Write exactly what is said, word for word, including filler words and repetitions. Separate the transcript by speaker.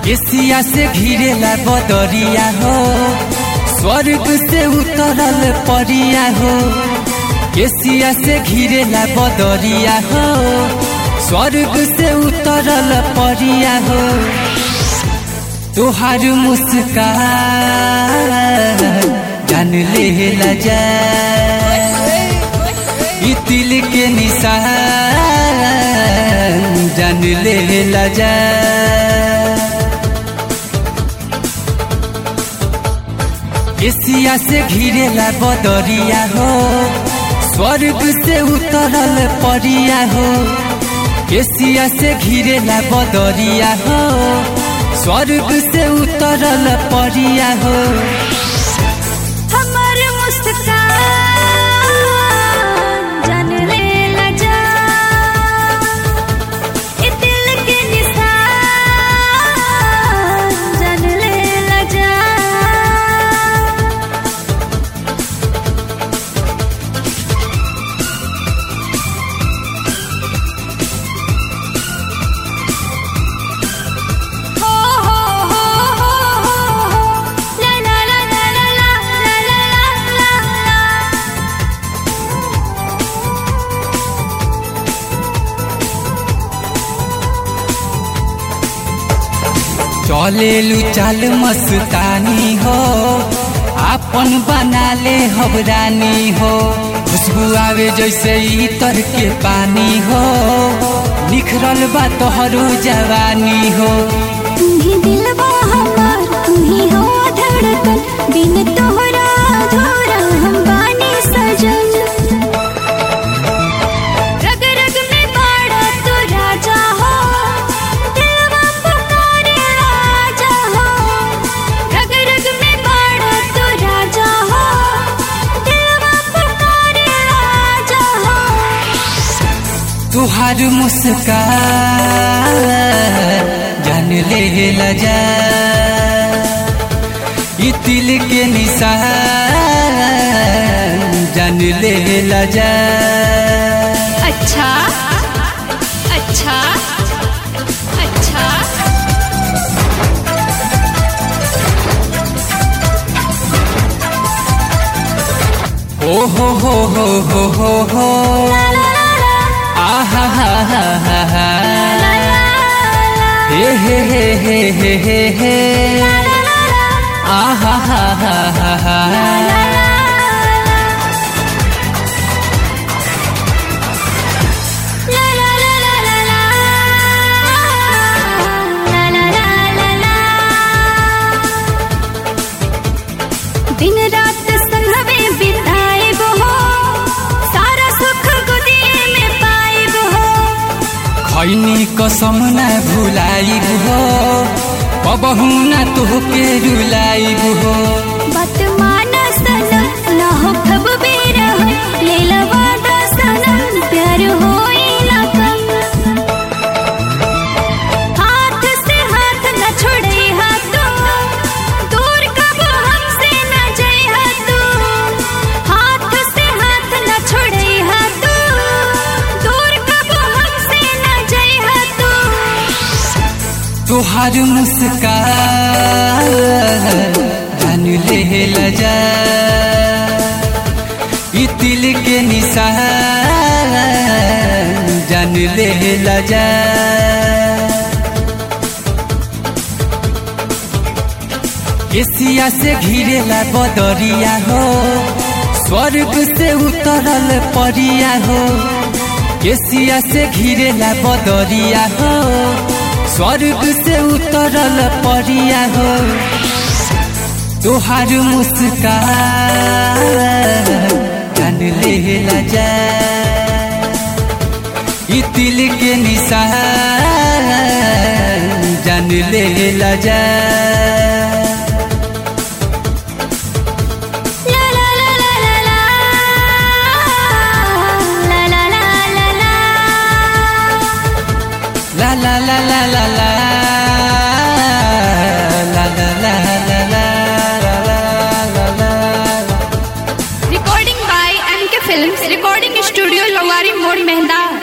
Speaker 1: Asia से घिरेला बदरिया हो, स्वर्ग से उतरल परिया हो। एशिया से घिरेला बदरिया हो, स्वर्ग से उतरल परिया हो। तोहार मुस्कान जान लेला जाए, ई दिल के निशान जान लेला जाए। एशिया से घिरेला बदरिया हो, स्वर्ग से उतरल परिया हो। एशिया से घिरेला बदरिया हो, स्वर्ग से उतरल परिया हो।
Speaker 2: हमर मुस्कान जान लेला जाए, ई दिल के निशान जान लेला जाए।
Speaker 1: चलेलू चाल मस्तानी हो, आपन बना ले हबरानी हो। खुशबू आवे जैसे इतर के पानी हो, निखरल बा तोहरो जवानी हो।
Speaker 2: तुम्ही दिलवा हमार, तुम्ही हो धड़कन, बिन तोहरा अधूरा हम बानी सजन। रग रग में बाड़ा तू राजा हो, दिलवा पुकारे आजा हो। रग रग में बाड़ा तू राजा हो, दिलवा पुकारे आजा हो।
Speaker 1: तुहार मुस्कान जान लेला जाए, ई दिल के निशान जान लेला जाए।
Speaker 2: अच्छा अच्छा अच्छा
Speaker 1: ओ हो हो हो हो हो हो, आहा हा हा हा हा, हे हे हे हे हे हे हे, आहा हा हा हा हा।
Speaker 2: दिन रात संगवे बिताएब हो, सारा सुख गोदिए में पाएब हो।
Speaker 1: खैनी कसम ना भुलाइब हो, कबहू ना तोहके रुलाइब हो।
Speaker 2: बात माना सनम, ना हो खब बेरहम, लेला वादा सनम, प्यार होई ना कम। हाथ से हाथ न छोड़े हाथों, दूर कब हमसे न जाए हाथों। हाथ से हाथ न छोड़े हाथों, दूर कब हमसे न जाए हाथों।
Speaker 1: तुहार मुस्कान जान लेला जाए, ई दिल के निशान जान लेला जाए। एशिया से घिरेला बदरिया हो, स्वर्ग से उतरल परिया हो। एशिया से घिरेला बदरिया हो, स्वर्ग से उतरल परिया हो। तोहार मुस्कान जान लेला जाए, ई दिल के निशान जान लेला जाए। La la la la la, la la la la la, la la la la.
Speaker 2: Recording by M K Films, Recording Studio, Lowari Mode, Mehda.